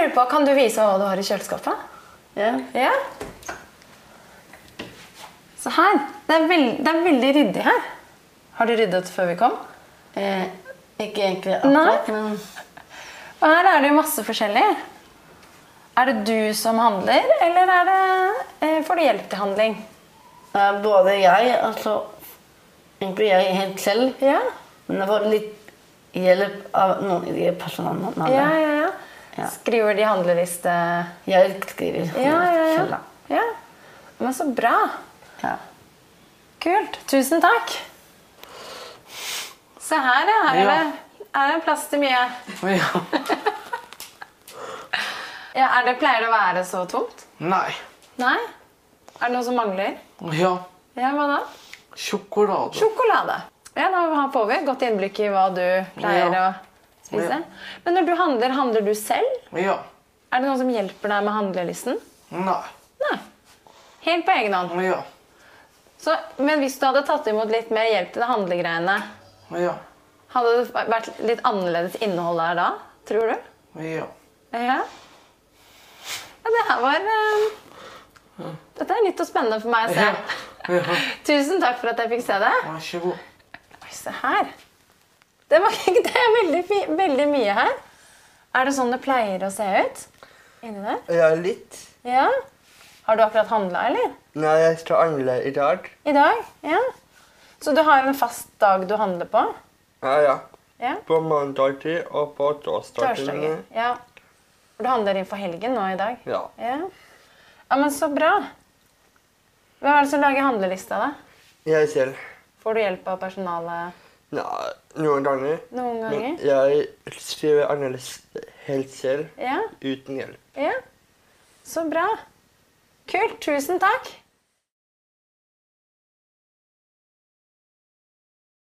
lurer på, kan du vise hva du har i kjøleskapet? Ja. Ja. Så her, det er veldig ryddig her. Har du ryddet før vi kom? Ikke egentlig akkurat, men... Og her er det jo masse forskjellig. Er det du som handler, eller får du hjelp til handling? Både jeg, altså... Egentlig jeg helt selv. Ja. Men jeg får litt hjelp av noen i de personalene. Ja. Skriver de handleliste? Jeg skriver selv. Ja. Men så bra. Ja. Kult. Tusen takk. Se her, ja. Her er det plass til mye. Ja. Pleier det å være så tomt? Nei. Nei? Er det noe som mangler? Ja. Ja, hva da? Sjokolade. Sjokolade. Ja, da får vi et godt innblikk i hva du pleier å spise. Men når du handler du selv? Ja. Er det noen som hjelper deg med handlelisten? Nei. Nei. Helt på egen hånd? Ja. Men hvis du hadde tatt imot litt mer hjelp til det handlegreiene, hadde det vært litt annerledes innhold der da, tror du? Ja. Ja, det her var... Dette er nytt og spennende for meg å se. Tusen takk for at jeg fikk se det. Vær så god. Oi, se her. Det er veldig mye her. Er det sånn det pleier å se ut? Inni der? Ja, litt. Ja. Har du akkurat handlet, eller? Nei, jeg skal handle i dag. I dag? Ja. Så du har en fast dag du handler på? Ja. Ja. På mandager og på torsdager. Ja. Du handler inn for helgen nå i dag? Ja. Ja, men så bra. Hvem er det som lager handlelista da? Jeg selv. Får du hjelp av personalet? Nei, noen ganger. Noen ganger? Men jeg skriver handleliste helt selv, Ja. uten hjelp. Ja. Så bra. Kult. Tusen takk.